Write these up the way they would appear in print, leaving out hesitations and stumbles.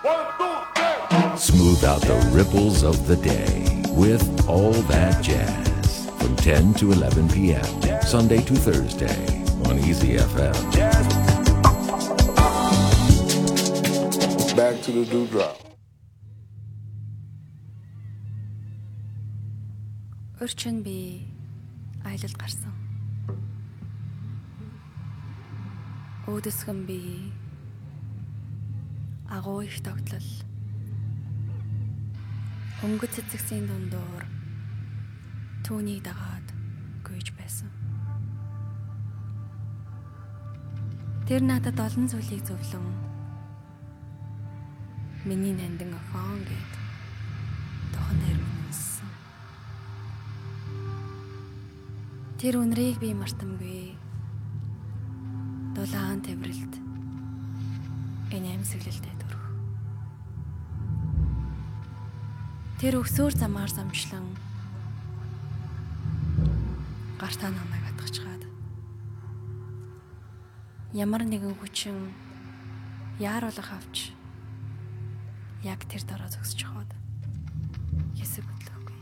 Smooth out the ripples of the day with All That Jazz from 10 to 11 p.m. Sunday to Thursday on Easy FM. Back to the dewdrop. Өрчөн би аялалд гарсан. Өөдөсгөн би агуу их тогтлол. Өнгөц цэцэгсийн дундуур түүнийг дагаад гүйж байсан. Тэр надад олон зүйлийг зөвлөн миний нандин охин гэд тохон дээр үнсэн. Тэр үнрийг би мартамгүй. Дулаан тэврэлт энэ амьсгалэлтэд өрөх. Тэр өксөөр замаар замчлан гартаа намайг атгачгаад ямар нэгэн хүчин яаруулах авч яг тэр дараа зогсож хаад хэсэг хөдлөхгүй.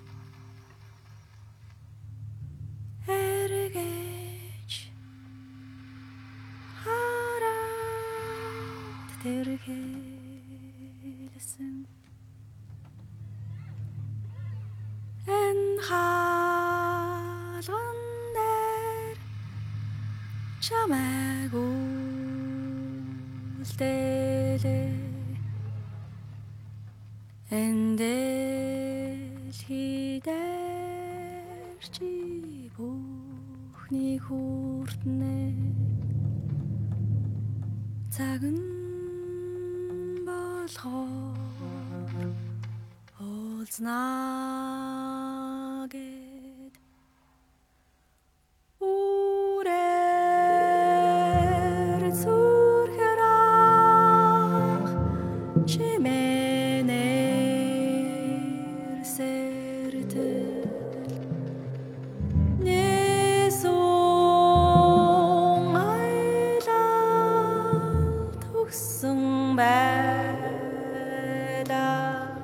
Эргэж хараад тэргэлсэн хаалган дээр чамайг үлдээлээ эндэлхийдэр чи бүхний хүртнэ цаг нь болохоор уулзнаа гэд үрээр зүрхэрах чимэнэр сэртэл нэсүн айлал төгсөн байдаа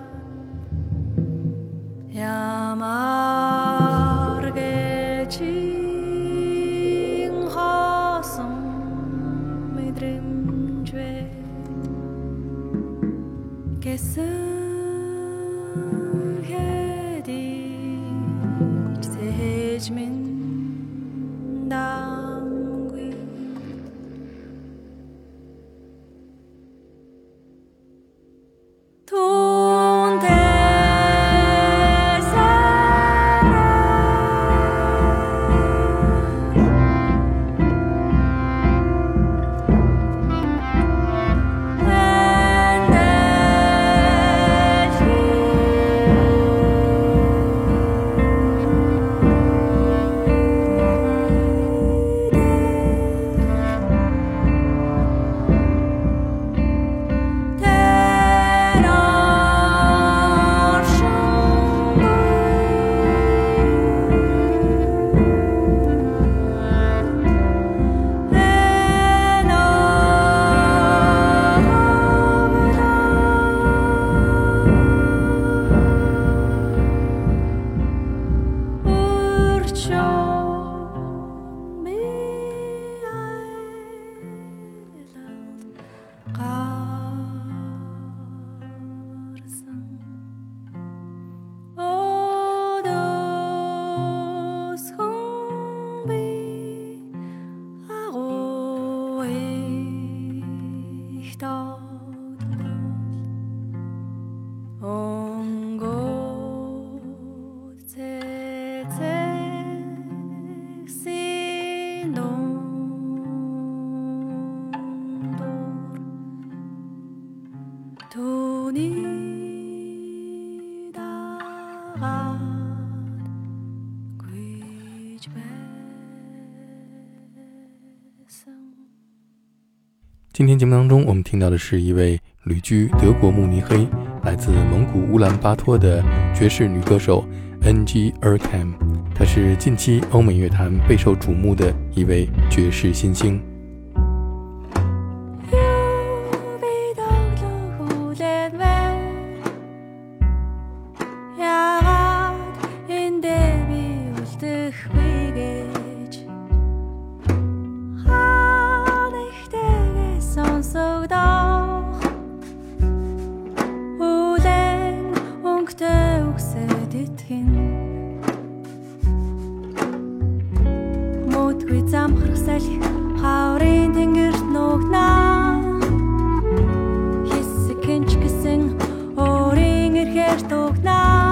ямар гэчин хасан мэдрэмжвэ гэсэн хэдий сэж минь дамгүй 今天节目当中我们听到的是一位旅居德国慕尼黑，来自蒙古乌兰巴托的爵士女歌手 NG Erkan， 她是近期欧美乐坛备受瞩目的一位爵士新星。 хин мөдгүй замхрах салхи хаврын тэнгэрт нуугнаа хэсэг хинч гэсэн өөрийн эрхээр тугнаа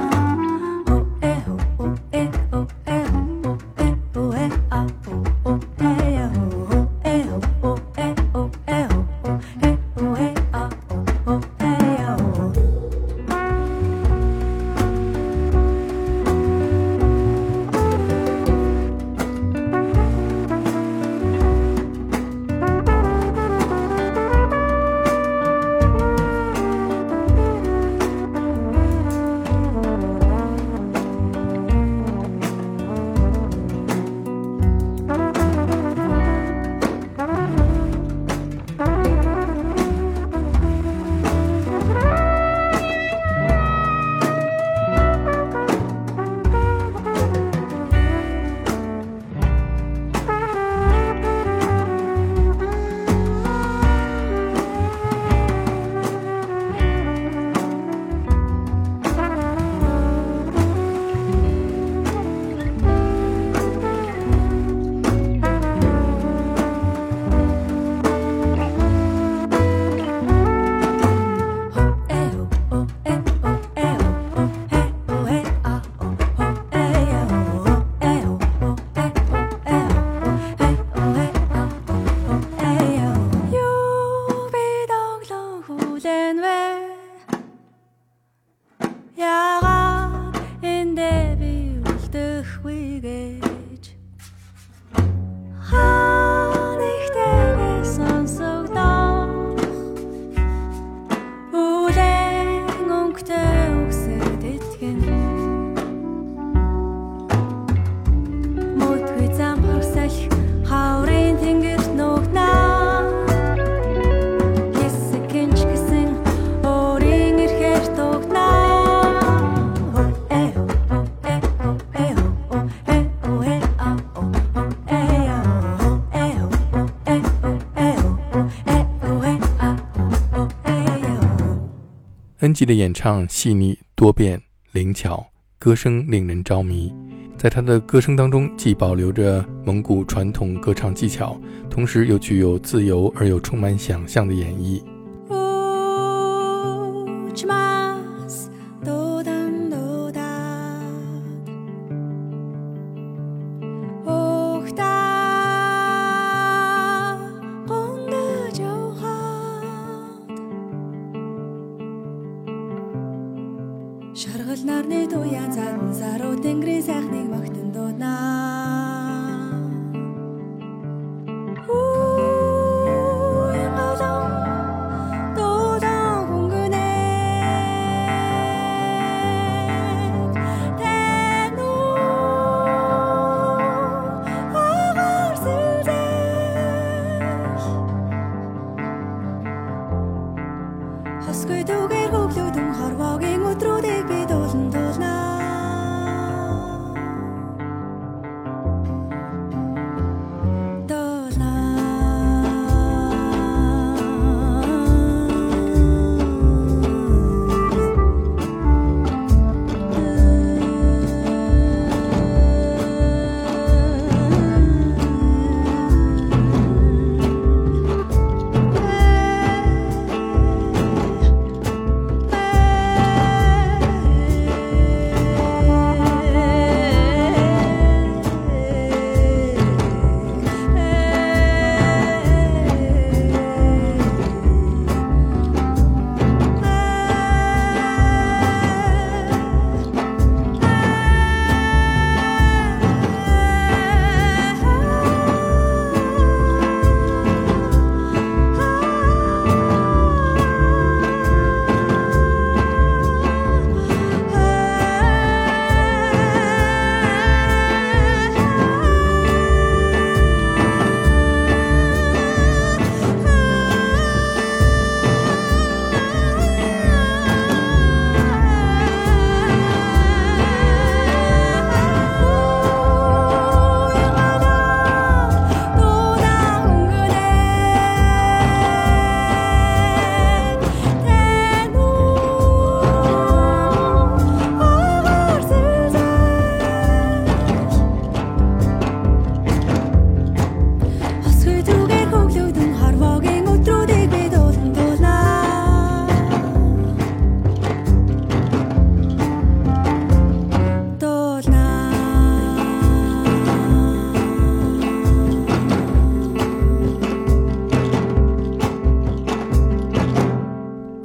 恩吉的演唱细腻多变灵巧，歌声令人着迷。在他的歌声当中，既保留着蒙古传统歌唱技巧，同时又具有自由而又充满想象的演绎。 Шаргал нарны туян задан саруу тэнгэрийн сайхныг магтан дууднаа. Галан дуудан хөнгөнэ тэнүү агаар сэлзэх хосгүй түгээр хөглөдөн хорвогийн өдрүүдийг би дуулан дуулнаа.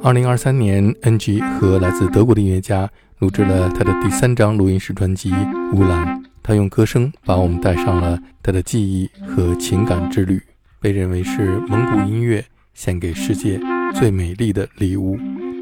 2023年 NG 和来自德国的音乐家录制了他的第3张录音室专辑《乌兰》，他用歌声把我们带上了他的记忆和情感之旅，被认为是蒙古音乐献给世界最美丽的礼物。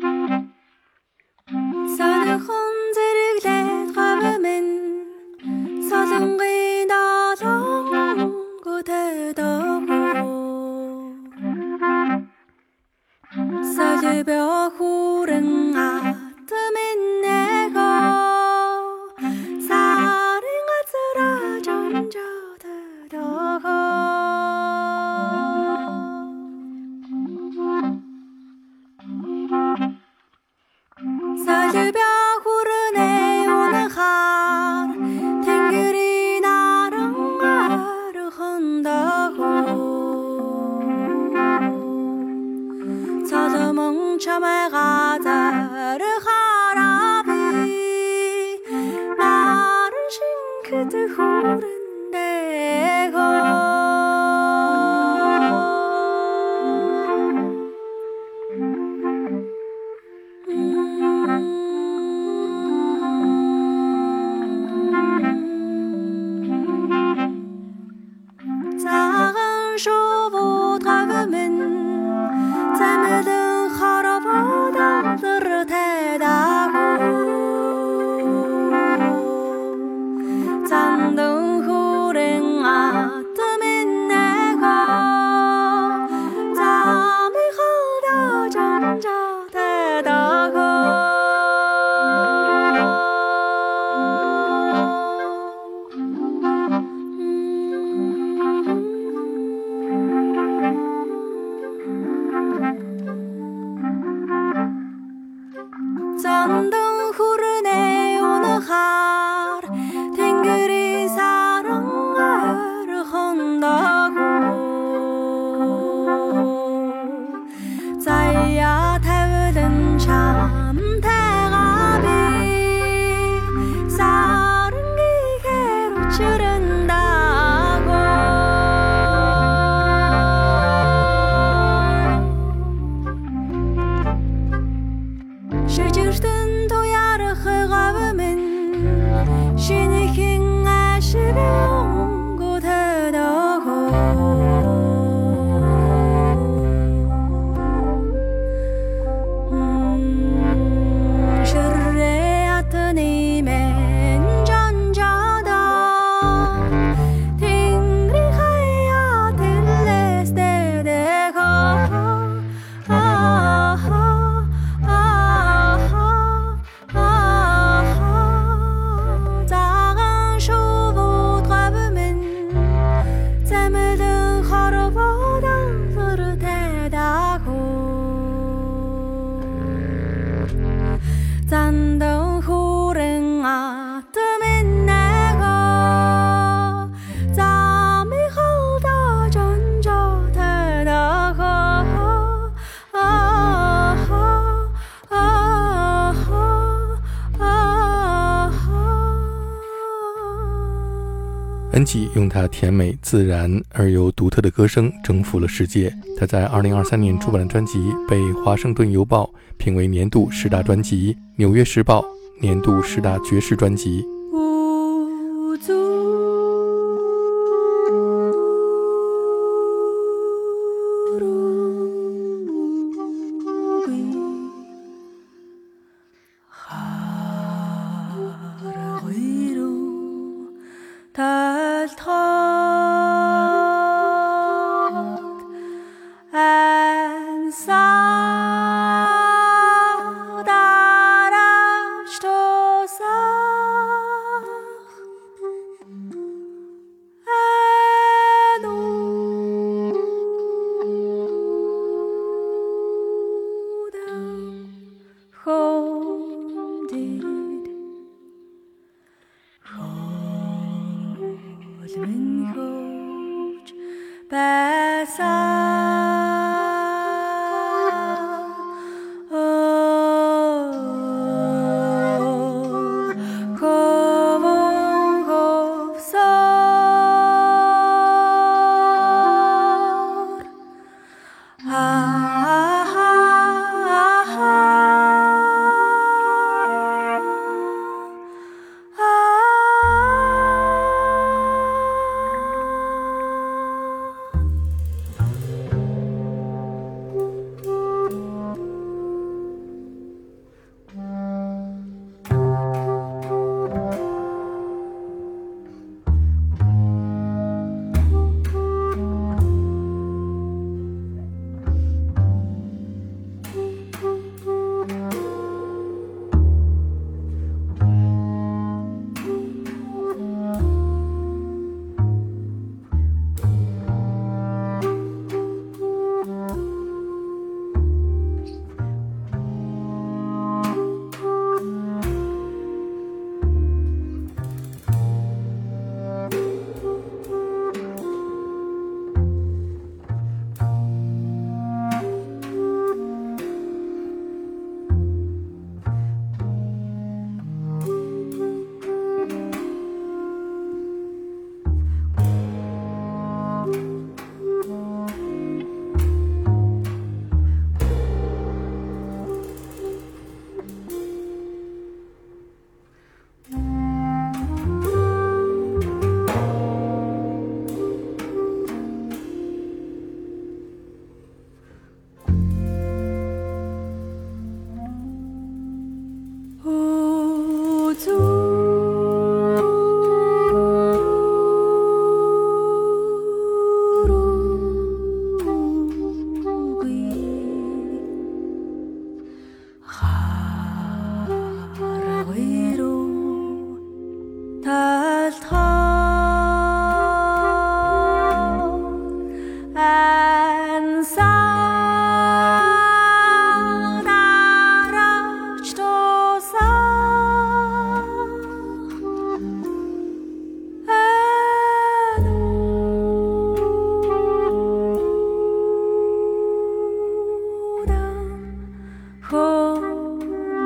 恩吉用他甜美自然而又独特的歌声征服了世界。他在2023年出版的专辑被华盛顿邮报评为年度10大专辑，纽约时报年度10大爵士专辑。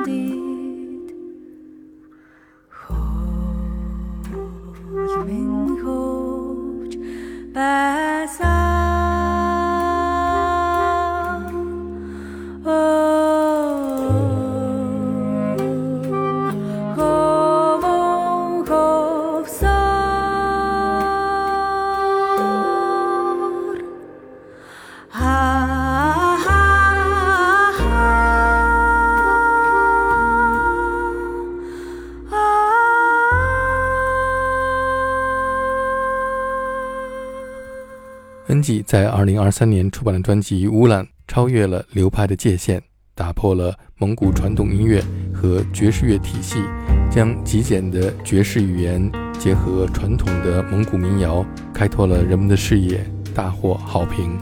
дид хөл минь хөвч байсан 恩吉在2023年出版的专辑《乌兰》超越了流派的界限，打破了蒙古传统音乐和爵士乐体系，将极简的爵士语言结合传统的蒙古民谣，开拓了人们的视野，大获好评。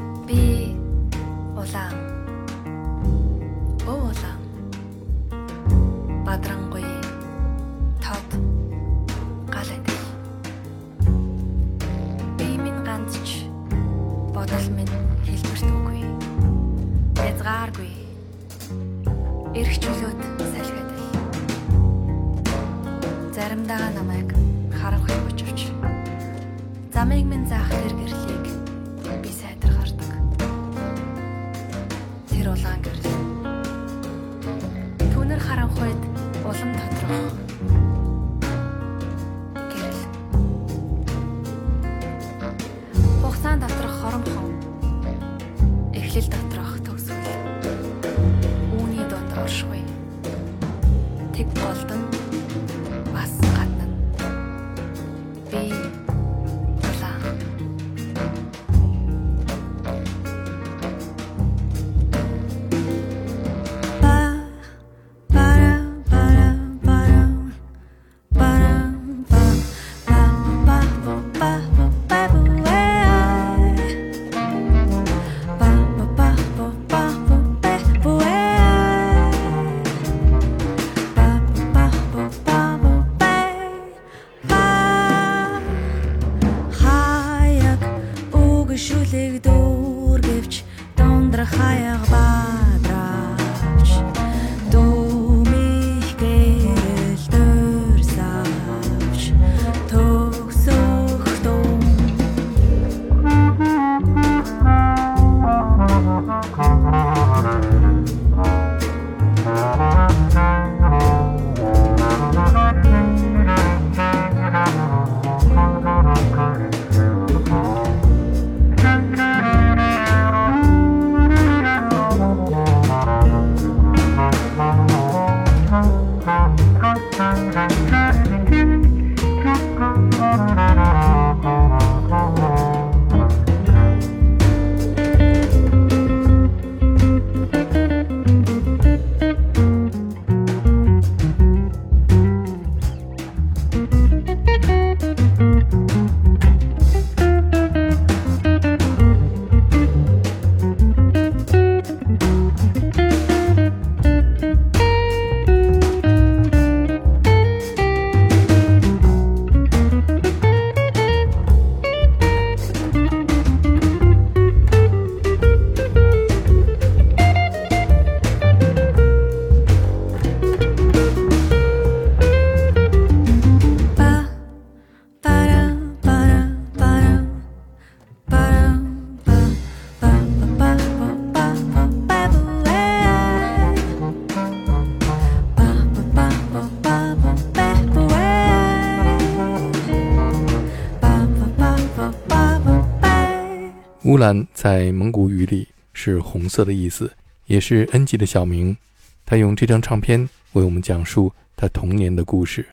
Эрхчлөөд салхиадал. Заримдаа намайг харах хүч авч. Замыг минь заах тэр гэрлийг би сайдар гардаг. Тэр улаан гэрэл. Түүнэр харанхуйд улам тодрох. Гэрэл. Хугацаанд доторх хоромхон. Эхлэл доторх төгсгөл. Оршгүй. Тэг голдон бас гадна. Би улаан. Шүлэг дүүр гэвч дондрах хаяг бадравч дүүмих гэрэл дөрсавч төгсөх дум 乌兰在蒙古语里是红色的意思，也是恩吉的小名。他用这张唱片为我们讲述他童年的故事。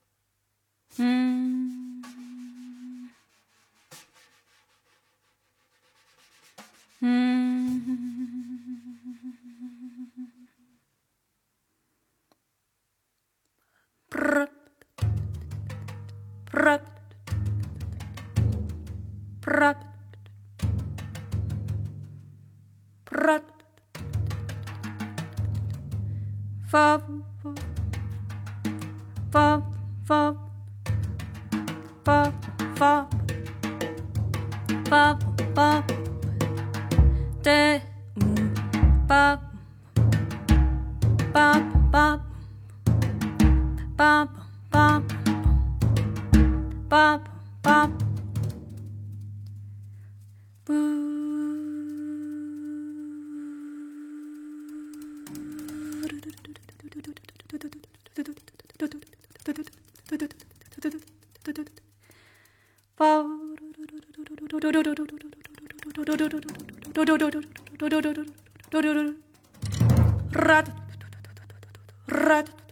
bum bum bum bum Rat